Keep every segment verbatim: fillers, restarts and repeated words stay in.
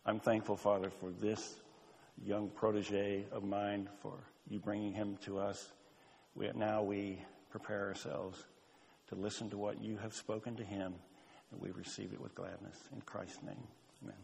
I'm thankful, Father, for this young protege of mine, for you bringing him to us. We, now we prepare ourselves to listen to what you have spoken to him, and we receive it with gladness. In Christ's name, amen.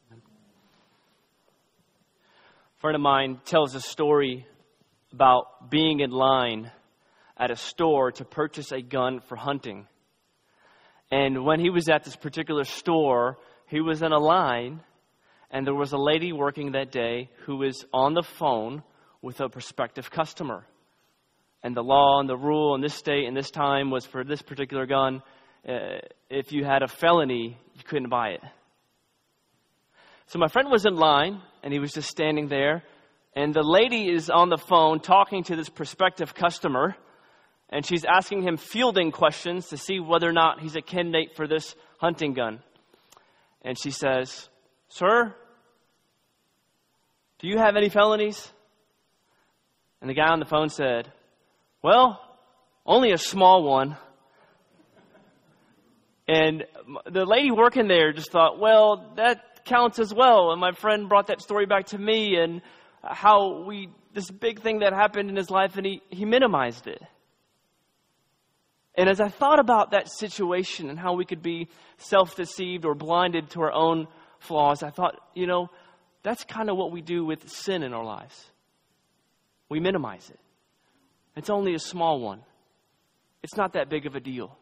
A friend of mine tells a story about being in line at a store to purchase a gun for hunting. And when he was at this particular store, he was in a line, and there was a lady working that day who was on the phone with a prospective customer. And the law and the rule in this state and this time was for this particular gun, uh, if you had a felony, you couldn't buy it. So my friend was in line, and he was just standing there. And the lady is on the phone talking to this prospective customer. And she's asking him fielding questions to see whether or not he's a candidate for this hunting gun. And she says, "Sir, do you have any felonies?" And the guy on the phone said, "Well, only a small one." And the lady working there just thought, well, that counts as well. And my friend brought that story back to me and how we, this big thing that happened in his life, and he, he minimized it. And as I thought about that situation and how we could be self-deceived or blinded to our own flaws, I thought, you know, that's kind of what we do with sin in our lives. We minimize it. It's only a small one. It's not that big of a deal.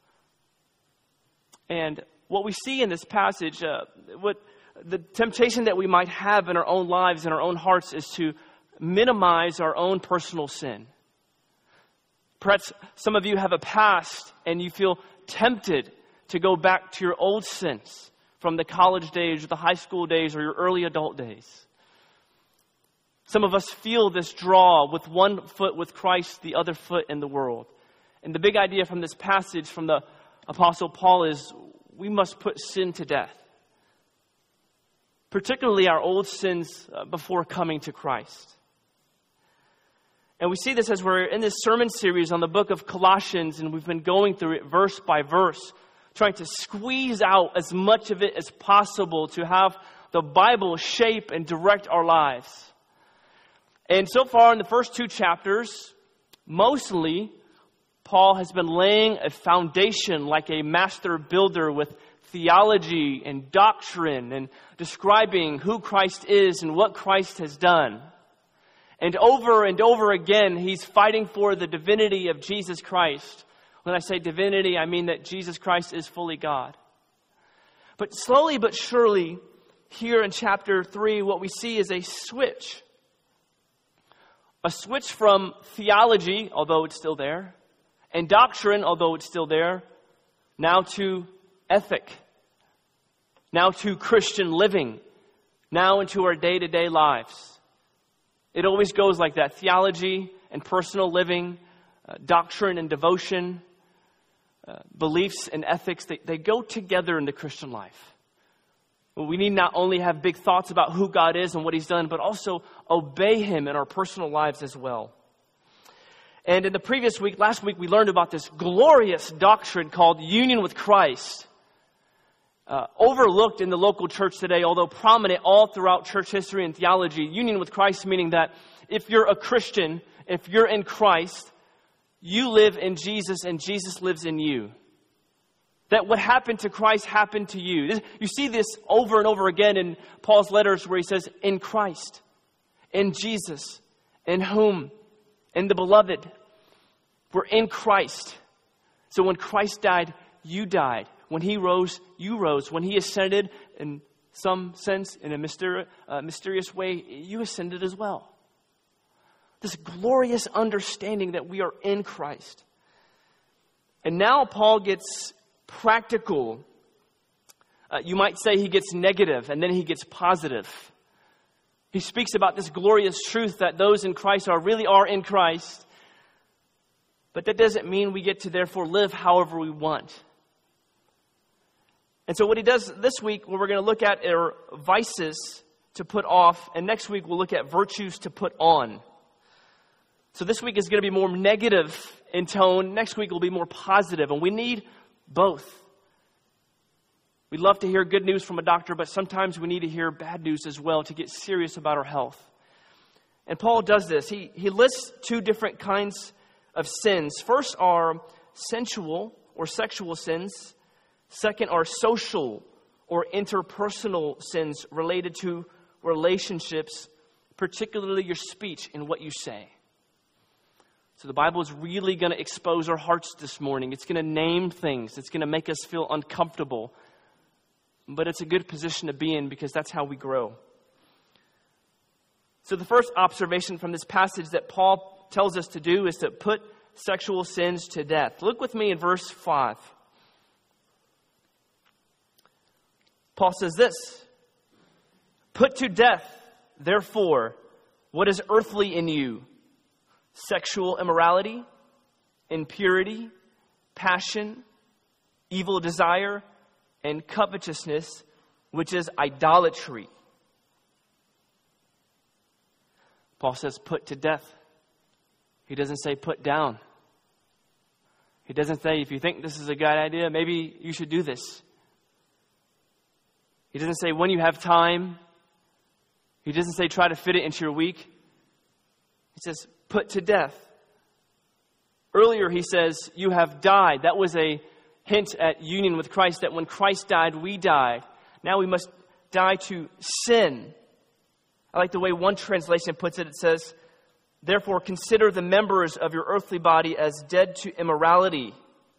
And what we see in this passage, uh, what the temptation that we might have in our own lives, in our own hearts, is to minimize our own personal sin. Perhaps some of you have a past and you feel tempted to go back to your old sins from the college days or the high school days or your early adult days. Some of us feel this draw with one foot with Christ, the other foot in the world. And the big idea from this passage from the Apostle Paul is we must put sin to death. Particularly our old sins before coming to Christ. And we see this as we're in this sermon series on the book of Colossians, and we've been going through it verse by verse, trying to squeeze out as much of it as possible to have the Bible shape and direct our lives. And so far in the first two chapters, mostly, Paul has been laying a foundation like a master builder with theology and doctrine and describing who Christ is and what Christ has done. And over and over again, he's fighting for the divinity of Jesus Christ. When I say divinity, I mean that Jesus Christ is fully God. But slowly but surely, here in chapter three, what we see is a switch. A switch from theology, although it's still there, and doctrine, although it's still there, now to ethic, now to Christian living, now into our day-to-day lives. It always goes like that. Theology and personal living, uh, doctrine and devotion, uh, beliefs and ethics, they, they go together in the Christian life. We need not only have big thoughts about who God is and what He's done, but also obey Him in our personal lives as well. And in the previous week, last week, we learned about this glorious doctrine called union with Christ. Uh, overlooked in the local church today, although prominent all throughout church history and theology. Union with Christ meaning that if you're a Christian, if you're in Christ, you live in Jesus and Jesus lives in you. That what happened to Christ happened to you. You see this over and over again in Paul's letters where he says, in Christ, in Jesus, in whom, in the beloved. We're in Christ. So when Christ died, you died. When He rose, you rose. When He ascended, in some sense, in a myster- uh, mysterious way, you ascended as well. This glorious understanding that we are in Christ. And now Paul gets practical. Uh, you might say he gets negative, and then he gets positive. He speaks about this glorious truth that those in Christ are really are in Christ. But that doesn't mean we get to therefore live however we want. And so what he does this week, what we're going to look at are vices to put off. And next week, we'll look at virtues to put on. So this week is going to be more negative in tone. Next week will be more positive. And we need both. We love to hear good news from a doctor, but sometimes we need to hear bad news as well to get serious about our health. And Paul does this. He, he lists two different kinds of sins. First are sensual or sexual sins. Second are social or interpersonal sins related to relationships, particularly your speech and what you say. So the Bible is really going to expose our hearts this morning. It's going to name things. It's going to make us feel uncomfortable. But it's a good position to be in because that's how we grow. So the first observation from this passage that Paul tells us to do is to put sexual sins to death. Look with me in verse five. Paul says this, "Put to death, therefore, what is earthly in you, sexual immorality, impurity, passion, evil desire, and covetousness, which is idolatry." Paul says put to death. He doesn't say put down. He doesn't say if you think this is a good idea, maybe you should do this. He doesn't say when you have time. He doesn't say try to fit it into your week. He says put to death. Earlier he says you have died. That was a hint at union with Christ, that when Christ died, we died. Now we must die to sin. I like the way one translation puts it. It says, "Therefore consider the members of your earthly body as dead to immorality."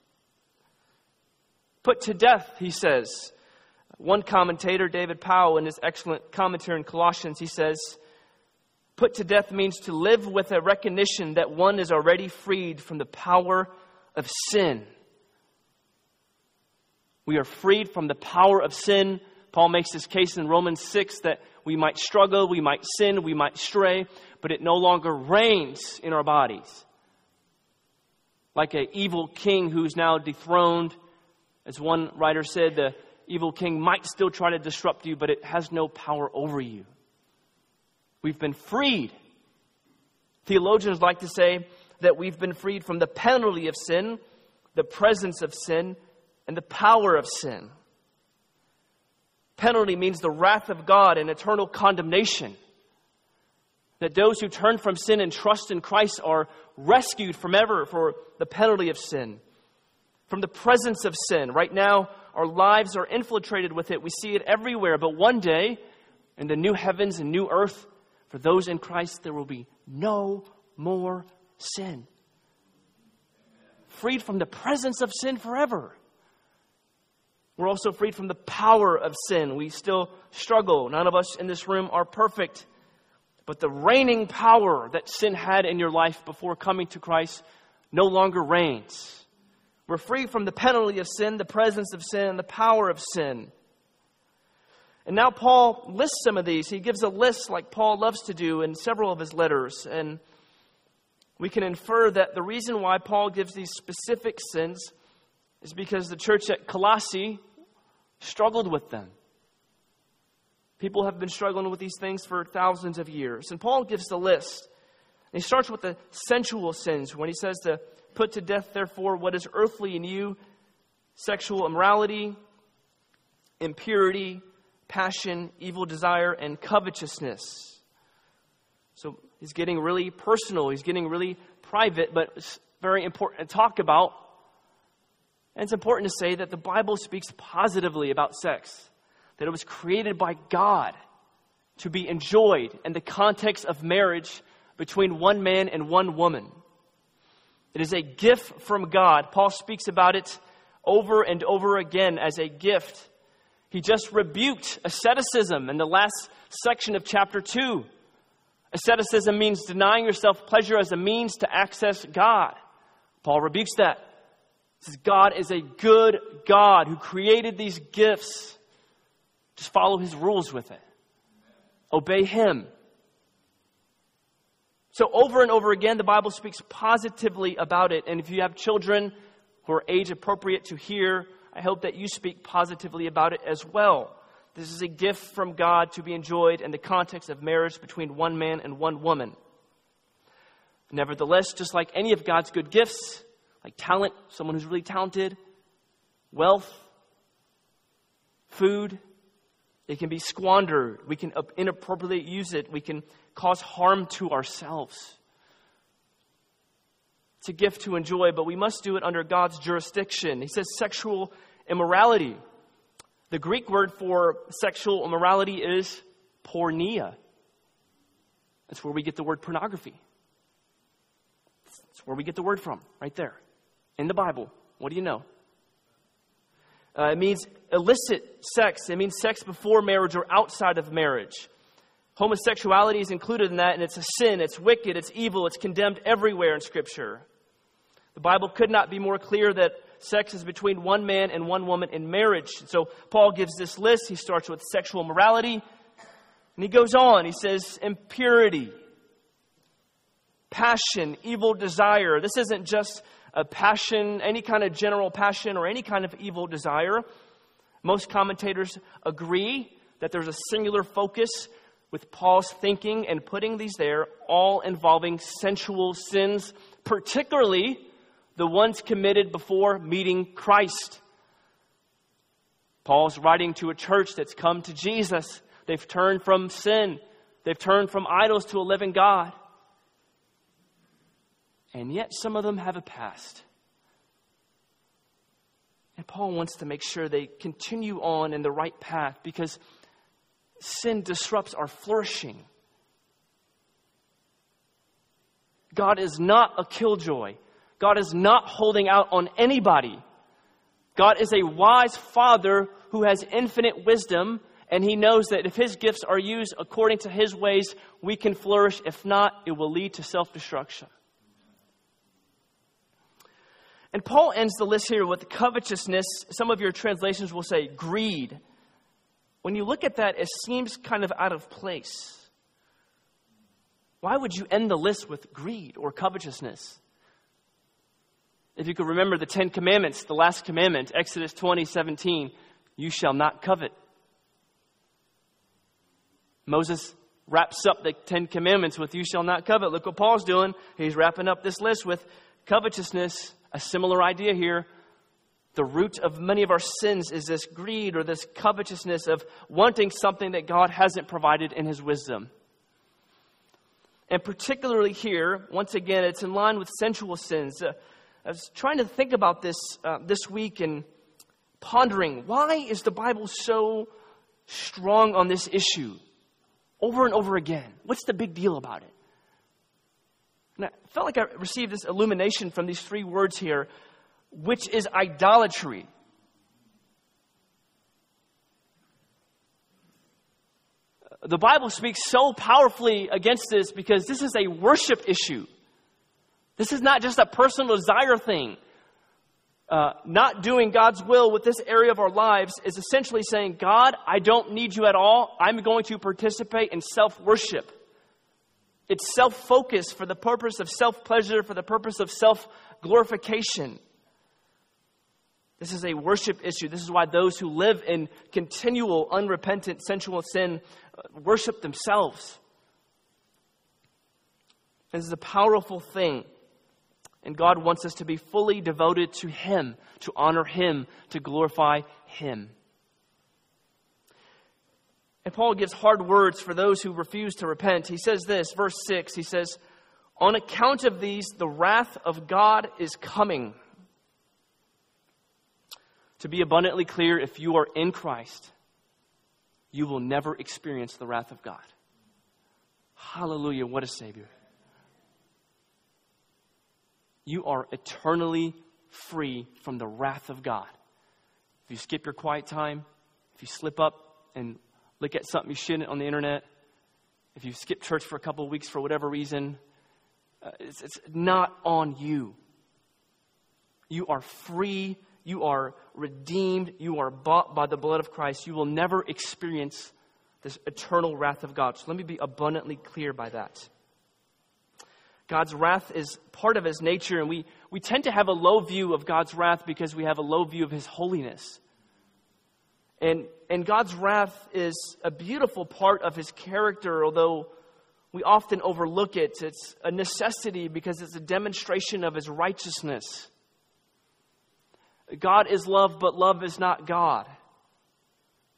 Put to death, he says. One commentator, David Powell, in his excellent commentary in Colossians, he says, put to death means to live with a recognition that one is already freed from the power of sin. We are freed from the power of sin. Paul makes this case in Romans six that we might struggle, we might sin, we might stray, but it no longer reigns in our bodies. Like an evil king who's now dethroned. As one writer said, the evil king might still try to disrupt you, but it has no power over you. We've been freed. Theologians like to say that we've been freed from the penalty of sin, the presence of sin, and the power of sin. Penalty means the wrath of God and eternal condemnation. That those who turn from sin and trust in Christ are rescued from ever for the penalty of sin. From the presence of sin. Right now, our lives are infiltrated with it. We see it everywhere. But one day, in the new heavens and new earth, for those in Christ, there will be no more sin. Freed from the presence of sin forever. We're also freed from the power of sin. We still struggle. None of us in this room are perfect. But the reigning power that sin had in your life before coming to Christ no longer reigns. We're free from the penalty of sin, the presence of sin, and the power of sin. And now Paul lists some of these. He gives a list like Paul loves to do in several of his letters. And we can infer that the reason why Paul gives these specific sins is because the church at Colossae struggled with them. People have been struggling with these things for thousands of years. And Paul gives the list. And he starts with the sensual sins when he says to put to death, therefore, what is earthly in you, sexual immorality, impurity, passion, evil desire, and covetousness. So he's getting really personal. He's getting really private, but it's very important to talk about. And it's important to say that the Bible speaks positively about sex. That it was created by God to be enjoyed in the context of marriage between one man and one woman. It is a gift from God. Paul speaks about it over and over again as a gift. He just rebuked asceticism in the last section of chapter two. Asceticism means denying yourself pleasure as a means to access God. Paul rebukes that. He says God is a good God who created these gifts. Just follow His rules with it. Obey Him. So over and over again, the Bible speaks positively about it. And if you have children who are age appropriate to hear, I hope that you speak positively about it as well. This is a gift from God to be enjoyed in the context of marriage between one man and one woman. Nevertheless, just like any of God's good gifts, like talent, someone who's really talented, wealth, food. It can be squandered. We can inappropriately use it. We can cause harm to ourselves. It's a gift to enjoy, but we must do it under God's jurisdiction. He says sexual immorality. The Greek word for sexual immorality is porneia. That's where we get the word pornography. That's where we get the word from, right there. In the Bible. What do you know? Uh, it means illicit sex. It means sex before marriage or outside of marriage. Homosexuality is included in that, and it's a sin. It's wicked. It's evil. It's condemned everywhere in Scripture. The Bible could not be more clear that sex is between one man and one woman in marriage. So Paul gives this list. He starts with sexual morality, and he goes on. He says impurity, passion, evil desire. This isn't just a passion, any kind of general passion or any kind of evil desire. Most commentators agree that there's a singular focus with Paul's thinking and putting these there, all involving sensual sins, particularly the ones committed before meeting Christ. Paul's writing to a church that's come to Jesus. They've turned from sin. They've turned from idols to a living God. And yet some of them have a past. And Paul wants to make sure they continue on in the right path because sin disrupts our flourishing. God is not a killjoy. God is not holding out on anybody. God is a wise Father who has infinite wisdom, and He knows that if His gifts are used according to His ways, we can flourish. If not, it will lead to self-destruction. And Paul ends the list here with covetousness. Some of your translations will say greed. When you look at that, it seems kind of out of place. Why would you end the list with greed or covetousness? If you could remember the Ten Commandments, the last commandment, Exodus twenty seventeen, you shall not covet. Moses wraps up the Ten Commandments with you shall not covet. Look what Paul's doing. He's wrapping up this list with covetousness. A similar idea here. The root of many of our sins is this greed or this covetousness of wanting something that God hasn't provided in His wisdom. And particularly here, once again, it's in line with sensual sins. Uh, I was trying to think about this uh, this week and pondering, why is the Bible so strong on this issue over and over again? What's the big deal about it? And I felt like I received this illumination from these three words here, which is idolatry. The Bible speaks so powerfully against this because this is a worship issue. This is not just a personal desire thing. Uh, not doing God's will with this area of our lives is essentially saying, God, I don't need you at all. I'm going to participate in self-worship. It's self-focus for the purpose of self-pleasure, for the purpose of self-glorification. This is a worship issue. This is why those who live in continual, unrepentant, sensual sin worship themselves. This is a powerful thing. And God wants us to be fully devoted to Him, to honor Him, to glorify Him. And Paul gives hard words for those who refuse to repent. He says this, verse six, he says, on account of these, the wrath of God is coming. To be abundantly clear, if you are in Christ, you will never experience the wrath of God. Hallelujah, what a Savior. You are eternally free from the wrath of God. If you skip your quiet time, if you slip up and look at something you shouldn't on the internet, if you skip church for a couple of weeks for whatever reason, uh, it's, it's not on you. You are free. You are redeemed. You are bought by the blood of Christ. You will never experience this eternal wrath of God. So let me be abundantly clear by that. God's wrath is part of His nature, and we, we tend to have a low view of God's wrath because we have a low view of His holiness. And, and God's wrath is a beautiful part of His character, although we often overlook it. It's a necessity because it's a demonstration of His righteousness. God is love, but love is not God.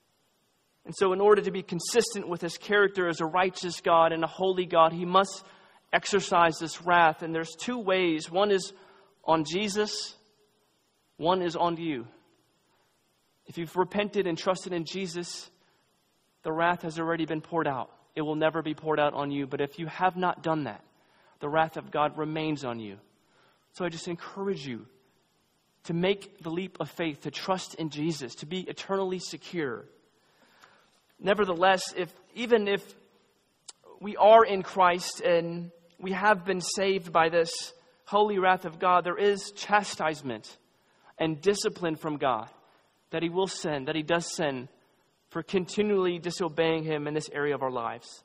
And so in order to be consistent with his character as a righteous God and a holy God, he must exercise this wrath. And there's two ways. One is on Jesus. One is on you. If you've repented and trusted in Jesus, the wrath has already been poured out. It will never be poured out on you. But if you have not done that, the wrath of God remains on you. So I just encourage you to make the leap of faith, to trust in Jesus, to be eternally secure. Nevertheless, if even if we are in Christ and we have been saved by this holy wrath of God, there is chastisement and discipline from God that he will send, that he does send for continually disobeying him in this area of our lives.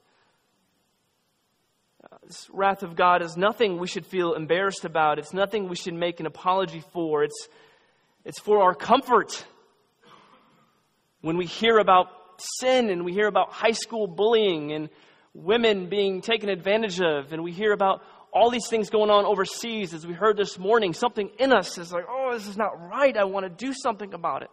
Uh, this wrath of God is nothing we should feel embarrassed about. It's nothing we should make an apology for. It's, it's for our comfort. When we hear about sin and we hear about high school bullying and women being taken advantage of, and we hear about all these things going on overseas, as we heard this morning, something in us is like, oh, this is not right. I want to do something about it.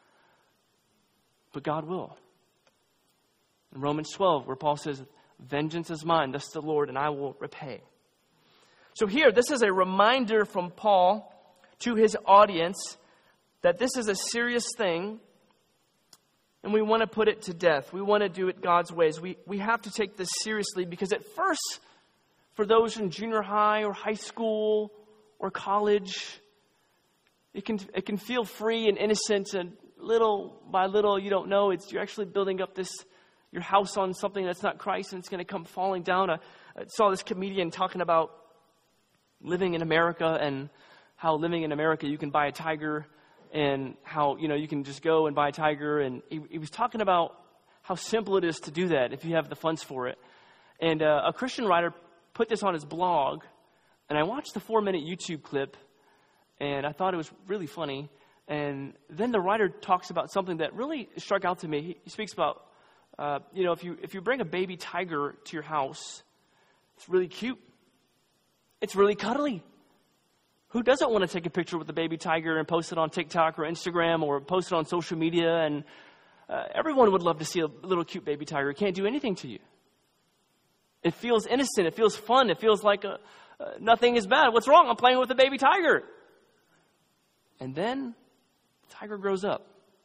But God will. In Romans twelve, where Paul says, vengeance is mine, thus the Lord, and I will repay. So here, this is a reminder from Paul to his audience that this is a serious thing, and we want to put it to death. We want to do it God's ways. We, we have to take this seriously, because at first, for those in junior high or high school or college, it can it can feel free and innocent, and little by little, you don't know, it's you're actually building up this your house on something that's not Christ, and it's going to come falling down. I, I saw this comedian talking about living in America and how living in America you can buy a tiger, and how, you know, you can just go and buy a tiger. And he, he was talking about how simple it is to do that if you have the funds for it. And uh, a Christian writer put this on his blog, and I watched the four-minute YouTube clip, and I thought it was really funny. And then the writer talks about something that really struck out to me. He, he speaks about, uh, you know, if you if you bring a baby tiger to your house, it's really cute. It's really cuddly. Who doesn't want to take a picture with the baby tiger and post it on TikTok or Instagram or post it on social media? And uh, everyone would love to see a little cute baby tiger. It can't do anything to you. It feels innocent. It feels fun. It feels like a, uh, nothing is bad. What's wrong? I'm playing with a baby tiger. And then the tiger grows up.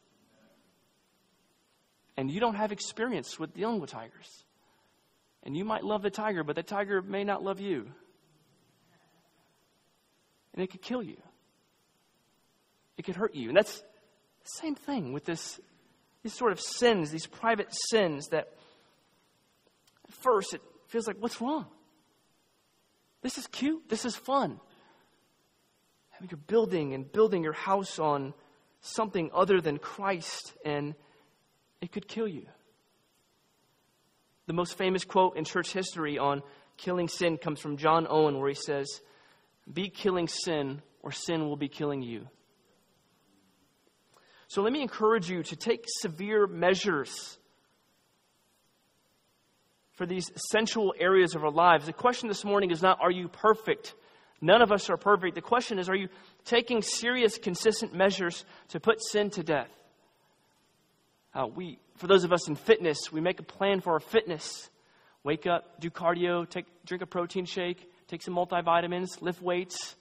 And you don't have experience with dealing with tigers. And you might love the tiger, but the tiger may not love you. And it could kill you. It could hurt you. And that's the same thing with this, these sort of sins, these private sins that at first it feels like, what's wrong? This is cute. This is fun. Having you're building and building your house on something other than Christ, and it could kill you. The most famous quote in church history on killing sin comes from John Owen, where he says, "Be killing sin, or sin will be killing you." So let me encourage you to take severe measures for these essential areas of our lives. The question this morning is not, are you perfect? None of us are perfect. The question is, are you taking serious, consistent measures to put sin to death? Uh, we, for those of us in fitness, we make a plan for our fitness. Wake up, do cardio, take, drink a protein shake, take some multivitamins, lift weights.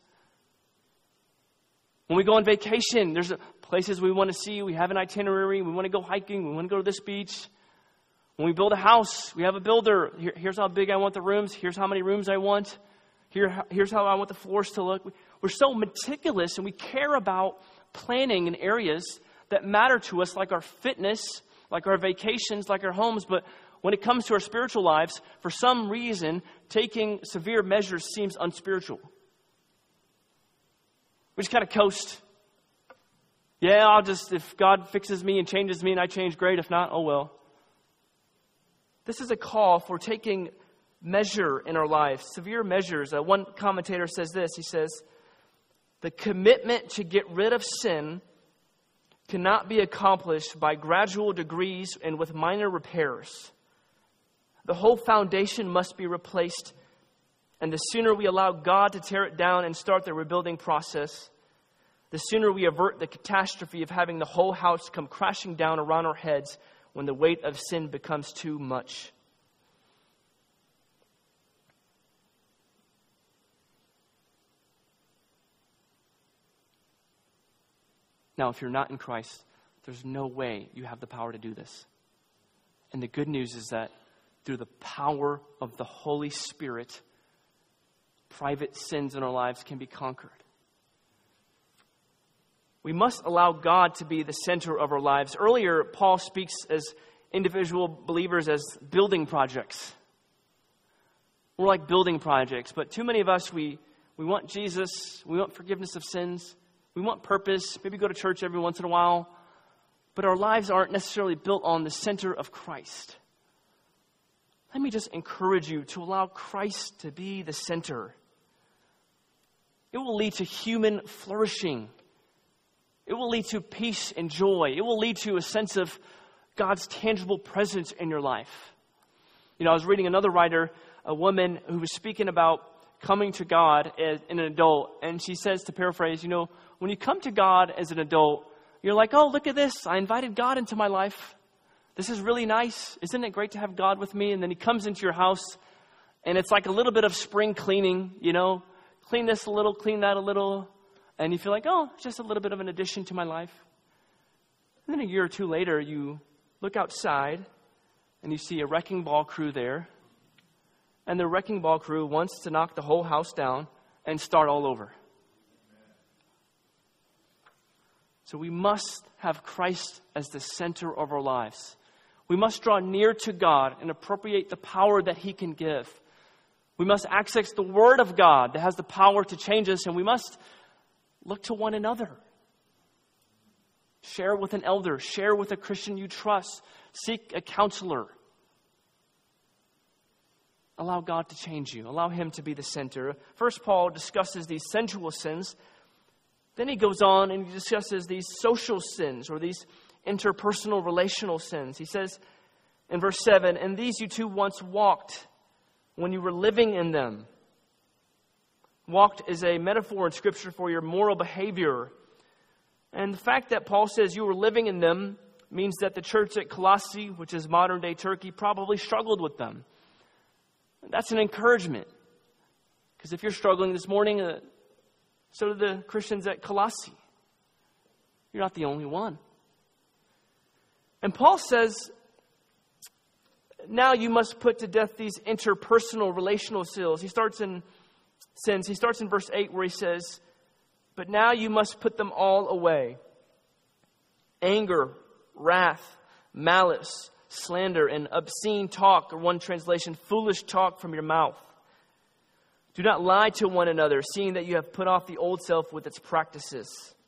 When we go on vacation, there's places we want to see. We have an itinerary. We want to go hiking. We want to go to this beach. When we build a house, we have a builder. Here, here's how big I want the rooms. Here's how many rooms I want. Here, here's how I want the floors to look. We're so meticulous, and we care about planning in areas that matter to us, like our fitness, like our vacations, like our homes. But when it comes to our spiritual lives, for some reason, taking severe measures seems unspiritual. We just kind of coast. Yeah, I'll just, if God fixes me and changes me and I change, great. If not, oh well. This is a call for taking measure in our lives, severe measures. Uh, one commentator says this. He says, the commitment to get rid of sin cannot be accomplished by gradual degrees and with minor repairs. The whole foundation must be replaced, and the sooner we allow God to tear it down and start the rebuilding process, the sooner we avert the catastrophe of having the whole house come crashing down around our heads when the weight of sin becomes too much. Now, if you're not in Christ, there's no way you have the power to do this. And the good news is that through the power of the Holy Spirit, private sins in our lives can be conquered. We must allow God to be the center of our lives. Earlier, Paul speaks as individual believers as building projects. We're like building projects, but too many of us, we, we want Jesus, we want forgiveness of sins, we want purpose, maybe go to church every once in a while, but our lives aren't necessarily built on the center of Christ. Let me just encourage you to allow Christ to be the center. It will lead to human flourishing. It will lead to peace and joy. It will lead to a sense of God's tangible presence in your life. You know, I was reading another writer, a woman who was speaking about coming to God as an adult. And she says, to paraphrase, you know, when you come to God as an adult, you're like, oh, look at this. I invited God into my life. This is really nice. Isn't it great to have God with me? And then he comes into your house, and it's like a little bit of spring cleaning, you know. Clean this a little, clean that a little. And you feel like, oh, it's just a little bit of an addition to my life. And then a year or two later, you look outside, and you see a wrecking ball crew there. And the wrecking ball crew wants to knock the whole house down and start all over. So we must have Christ as the center of our lives. We must draw near to God and appropriate the power that he can give. We must access the Word of God that has the power to change us, and we must look to one another. Share with an elder. Share with a Christian you trust. Seek a counselor. Allow God to change you. Allow him to be the center. First, Paul discusses these sensual sins. Then he goes on and he discusses these social sins or these interpersonal relational sins. He says in verse seven, "And these you too once walked when you were living in them." Walked is a metaphor in Scripture for your moral behavior. And the fact that Paul says you were living in them means that the church at Colossae, which is modern-day Turkey, probably struggled with them. That's an encouragement. Because if you're struggling this morning, uh, so do the Christians at Colossae. You're not the only one. And Paul says, now you must put to death these interpersonal relational sins. He starts in sins. He starts in verse eight where he says, but now you must put them all away. Anger, wrath, malice, slander, and obscene talk, or one translation, foolish talk from your mouth. Do not lie to one another, seeing that you have put off the old self with its practices.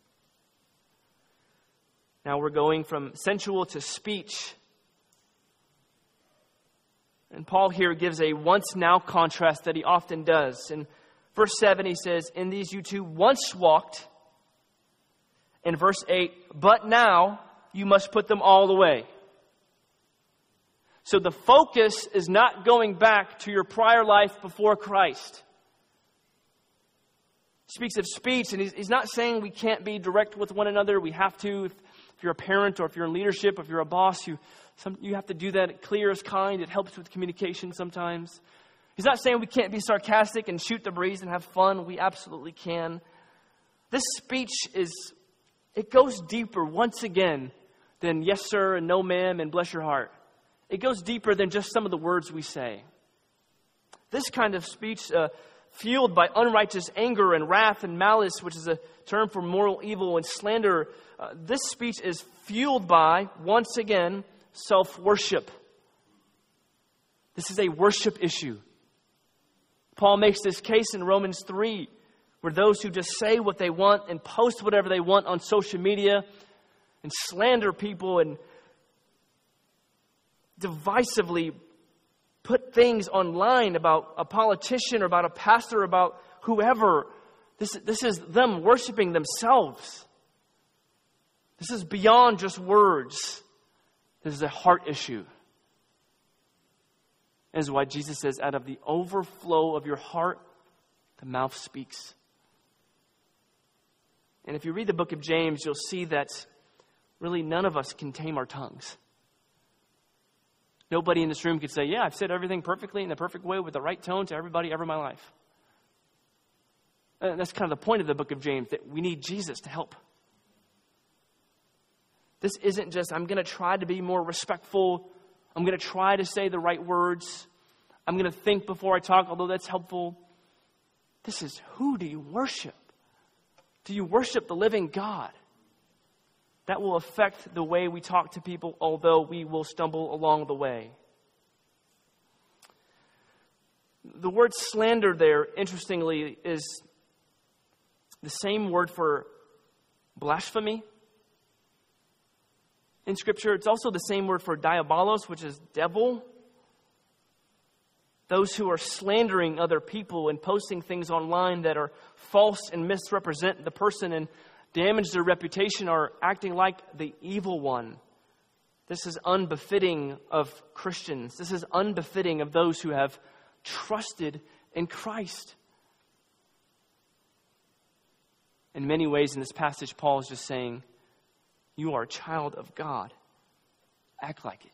Now we're going from sensual to speech. And Paul here gives a once-now contrast that he often does. In verse seven, he says, in these you too once walked. In verse eight, but now you must put them all away. So the focus is not going back to your prior life before Christ. He speaks of speech, and he's, he's not saying we can't be direct with one another. We have to. If, if you're a parent or if you're in leadership, if you're a boss, you, some, you have to do that clear as kind. It helps with communication sometimes. He's not saying we can't be sarcastic and shoot the breeze and have fun. We absolutely can. This speech is, it goes deeper once again than yes sir and no ma'am and bless your heart. It goes deeper than just some of the words we say. This kind of speech, uh, fueled by unrighteous anger and wrath and malice, which is a term for moral evil and slander, uh, this speech is fueled by, once again, self-worship. This is a worship issue. Paul makes this case in Romans three, where those who just say what they want and post whatever they want on social media and slander people and divisively put things online about a politician or about a pastor, or about whoever. This, this is them worshiping themselves. This is beyond just words. This is a heart issue. This is why Jesus says, out of the overflow of your heart, the mouth speaks. And if you read the book of James, you'll see that really none of us can tame our tongues. Nobody in this room could say, yeah, I've said everything perfectly in the perfect way with the right tone to everybody ever in my life. And that's kind of the point of the book of James, that we need Jesus to help. This isn't just, I'm going to try to be more respectful. I'm going to try to say the right words. I'm going to think before I talk, although that's helpful. This is, who do you worship? Do you worship the living God? That will affect the way we talk to people, although we will stumble along the way. The word slander there, interestingly, is the same word for blasphemy in Scripture. It's also the same word for diabolos, which is devil. Those who are slandering other people and posting things online that are false and misrepresent the person and damage their reputation are acting like the evil one. This is unbefitting of Christians. This is unbefitting of those who have trusted in Christ. In many ways in this passage, Paul is just saying, you are a child of God. Act like it.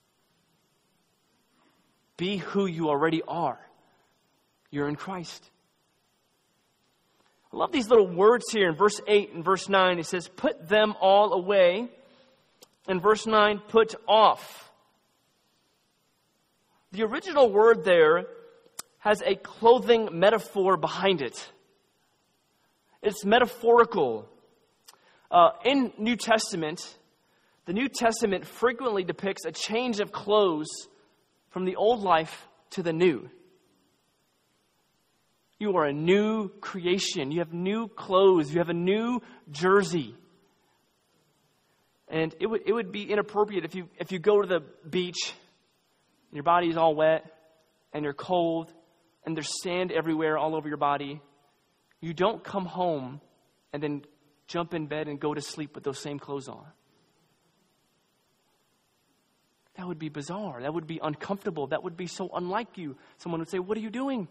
Be who you already are. You're in Christ. I love these little words here in verse eight and verse nine. It says, put them all away. In verse nine, put off. The original word there has a clothing metaphor behind it. It's metaphorical. Uh, in New Testament, the New Testament frequently depicts a change of clothes from the old life to the new. You are a new creation. You have new clothes. You have a new jersey. And it would it would be inappropriate if you if you go to the beach and your body is all wet and you're cold and there's sand everywhere all over your body. You don't come home and then jump in bed and go to sleep with those same clothes on. That would be bizarre. That would be uncomfortable. That would be so unlike you. Someone would say, what are you doing?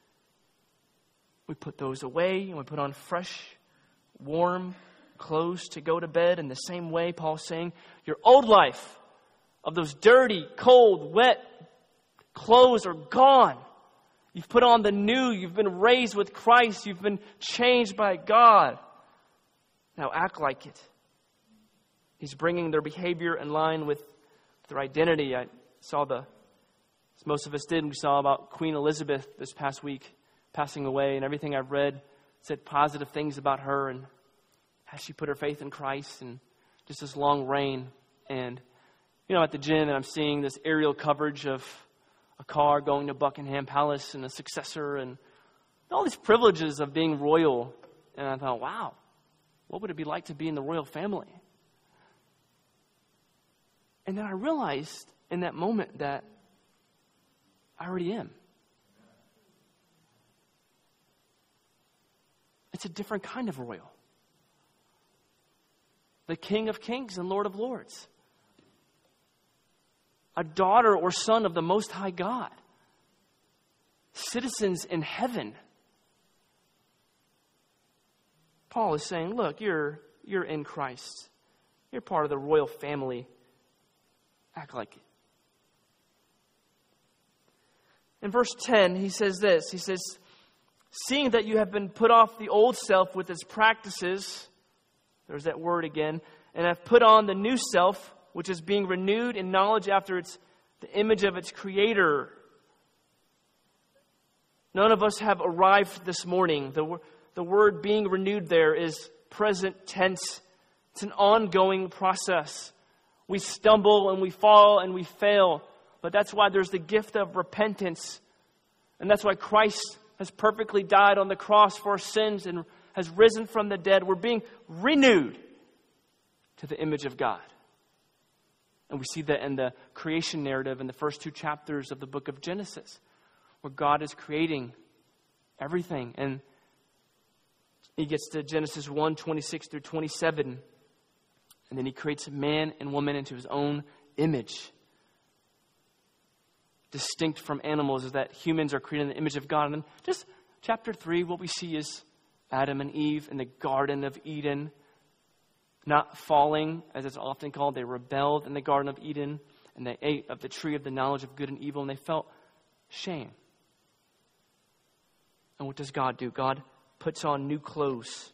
We put those away and we put on fresh, warm clothes to go to bed. In the same way, Paul's saying, your old life of those dirty, cold, wet clothes are gone. You've put on the new. You've been raised with Christ. You've been changed by God. Now act like it. He's bringing their behavior in line with their identity. I saw the, as most of us did, we saw about Queen Elizabeth this past week passing away, and everything I've read said positive things about her and how she put her faith in Christ and just this long reign. And, you know, at the gym, and I'm seeing this aerial coverage of a car going to Buckingham Palace and a successor and all these privileges of being royal. And I thought, wow, what would it be like to be in the royal family? And then I realized in that moment that I already am. It's a different kind of royal. The King of Kings and Lord of Lords. A daughter or son of the Most High God. Citizens in heaven. Paul is saying, look, you're, you're in Christ. You're part of the royal family. Act like it. In verse ten, he says this. He says, seeing that you have been put off the old self with its practices, there's that word again, and have put on the new self, which is being renewed in knowledge after its the image of its creator. None of us have arrived this morning. The, the word being renewed there is present tense. It's an ongoing process. We stumble and we fall and we fail. But that's why there's the gift of repentance. And that's why Christ has perfectly died on the cross for our sins and has risen from the dead. We're being renewed to the image of God. And we see that in the creation narrative in the first two chapters of the book of Genesis, where God is creating everything. And he gets to Genesis one, twenty-six through twenty-seven. And then he creates man and woman into his own image. Distinct from animals is that humans are created in the image of God. And then just chapter three, what we see is Adam and Eve in the Garden of Eden. Not falling, as it's often called. They rebelled in the Garden of Eden. and they ate of the tree of the knowledge of good and evil, and they felt shame. And what does God do? God puts on new clothes.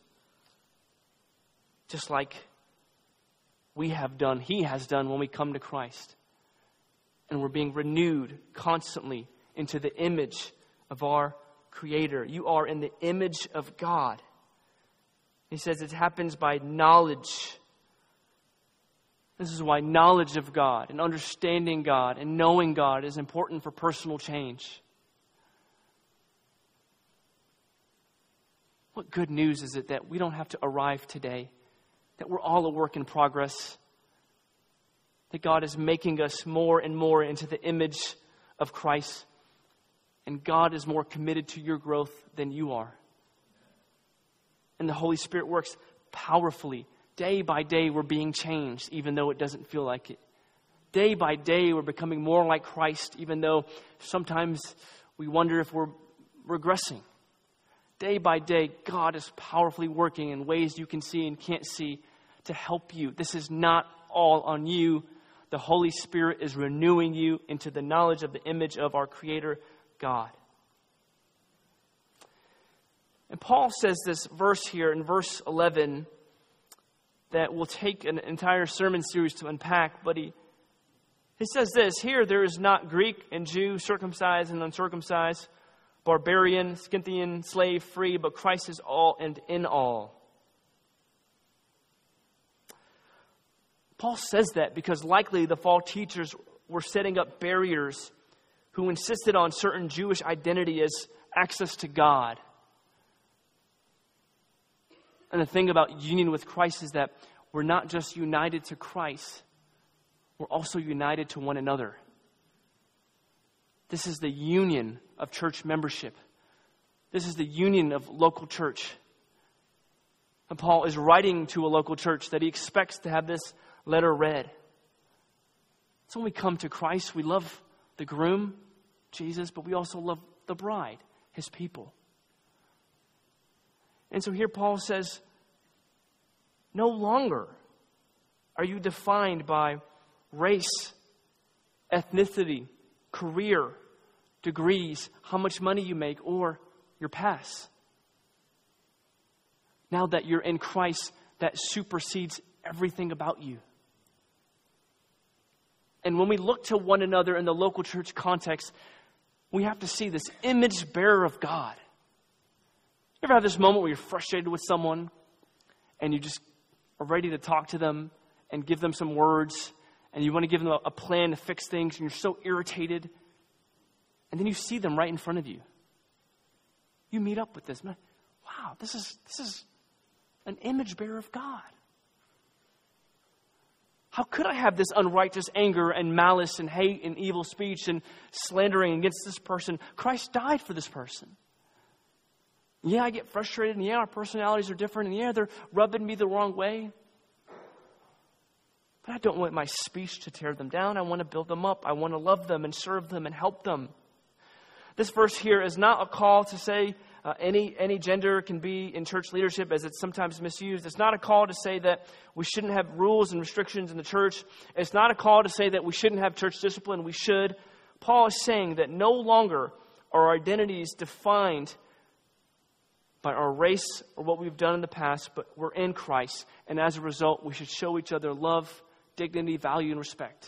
Just like we have done, He has done when we come to Christ. And we're being renewed constantly into the image of our Creator. You are in the image of God. He says it happens by knowledge. This is why knowledge of God and understanding God and knowing God is important for personal change. What good news is it that we don't have to arrive today, that we're all a work in progress, that God is making us more and more into the image of Christ, and God is more committed to your growth than you are. And the Holy Spirit works powerfully. Day by day, we're being changed, even though it doesn't feel like it. Day by day, we're becoming more like Christ, even though sometimes we wonder if we're regressing. Day by day, God is powerfully working in ways you can see and can't see to help you. This is not all on you. The Holy Spirit is renewing you into the knowledge of the image of our Creator, God. And Paul says this verse here in verse eleven that will take an entire sermon series to unpack, but he he says this, here there is not Greek and Jew, circumcised and uncircumcised, barbarian, Scythian, slave, free, but Christ is all and in all. Paul says that because likely the false teachers were setting up barriers who insisted on certain Jewish identity as access to God. And the thing about union with Christ is that we're not just united to Christ, we're also united to one another. This is the union of church membership. This is the union of local church. And Paul is writing to a local church that he expects to have this letter read. So when we come to Christ, we love the groom, Jesus, but we also love the bride, His people. And so here Paul says, no longer are you defined by race, ethnicity, career, degrees, how much money you make, or your past. Now that you're in Christ, that supersedes everything about you. And when we look to one another in the local church context, we have to see this image bearer of God. You ever have this moment where you're frustrated with someone and you just are ready to talk to them and give them some words and you want to give them a plan to fix things and you're so irritated, and then you see them right in front of you. You meet up with this man. Wow, this is this is an image bearer of God. How could I have this unrighteous anger and malice and hate and evil speech and slandering against this person? Christ died for this person. Yeah, I get frustrated, and yeah, our personalities are different, and yeah, they're rubbing me the wrong way. But I don't want my speech to tear them down. I want to build them up. I want to love them and serve them and help them. This verse here is not a call to say uh, any any gender can be in church leadership, as it's sometimes misused. It's not a call to say that we shouldn't have rules and restrictions in the church. It's not a call to say that we shouldn't have church discipline. We should. Paul is saying that no longer are our identities defined by our race or what we've done in the past, but we're in Christ. And as a result, we should show each other love, dignity, value, and respect.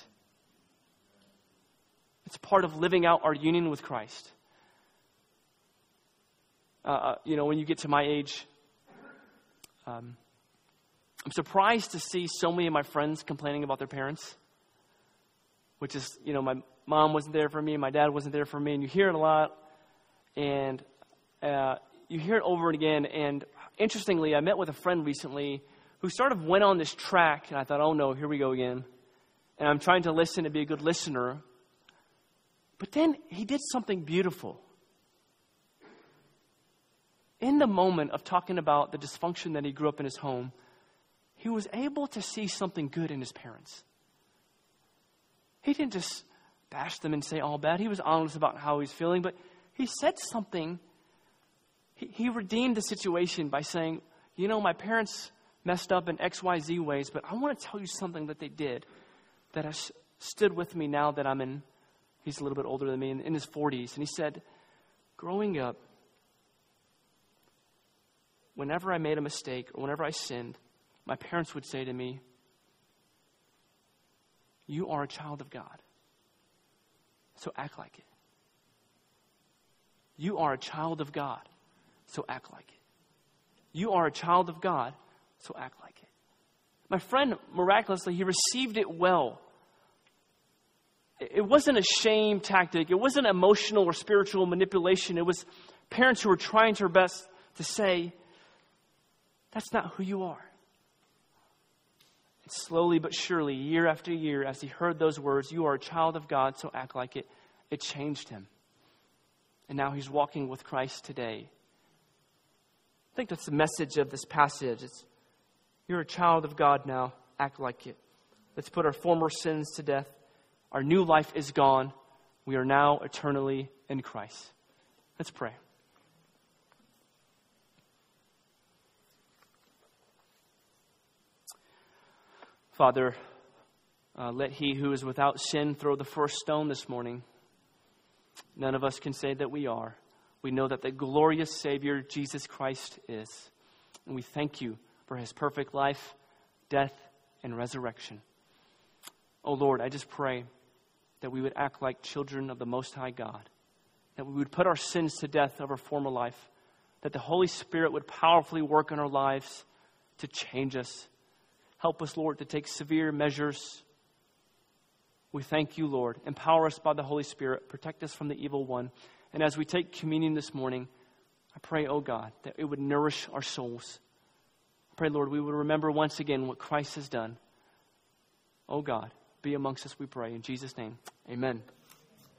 It's part of living out our union with Christ. Uh, you know, when you get to my age, um, I'm surprised to see so many of my friends complaining about their parents, which is, you know, my mom wasn't there for me, my dad wasn't there for me, and you hear it a lot, and uh, you hear it over and again. And interestingly, I met with a friend recently who sort of went on this track, and I thought, oh no, here we go again. And I'm trying to listen and be a good listener. But then he did something beautiful. In the moment of talking about the dysfunction that he grew up in his home, he was able to see something good in his parents. He didn't just bash them and say all bad. He was honest about how he's feeling, but he said something. He, he redeemed the situation by saying, you know, my parents messed up in X Y Z ways, but I want to tell you something that they did that has stood with me now that I'm in, he's a little bit older than me, in, in his forties. And he said, growing up, whenever I made a mistake or whenever I sinned, my parents would say to me, you are a child of God, so act like it. You are a child of God, so act like it. You are a child of God, so act like it. My friend, miraculously, he received it well. It wasn't a shame tactic. It wasn't emotional or spiritual manipulation. It was parents who were trying their best to say, that's not who you are. And slowly but surely, year after year, as he heard those words, you are a child of God, so act like it, it changed him. And now he's walking with Christ today. I think that's the message of this passage. It's, you're a child of God now, act like it. Let's put our former sins to death. Our new life is gone. We are now eternally in Christ. Let's pray. Father, uh, let he who is without sin throw the first stone this morning. None of us can say that we are. We know that the glorious Savior, Jesus Christ, is. And we thank you for his perfect life, death, and resurrection. Oh Lord, I just pray that we would act like children of the Most High God, that we would put our sins to death of our former life, that the Holy Spirit would powerfully work in our lives to change us. Help us, Lord, to take severe measures. We thank you, Lord. Empower us by the Holy Spirit. Protect us from the evil one. And as we take communion this morning, I pray, oh God, that it would nourish our souls. I pray, Lord, we would remember once again what Christ has done. Oh God, be amongst us, we pray. In Jesus' name, amen.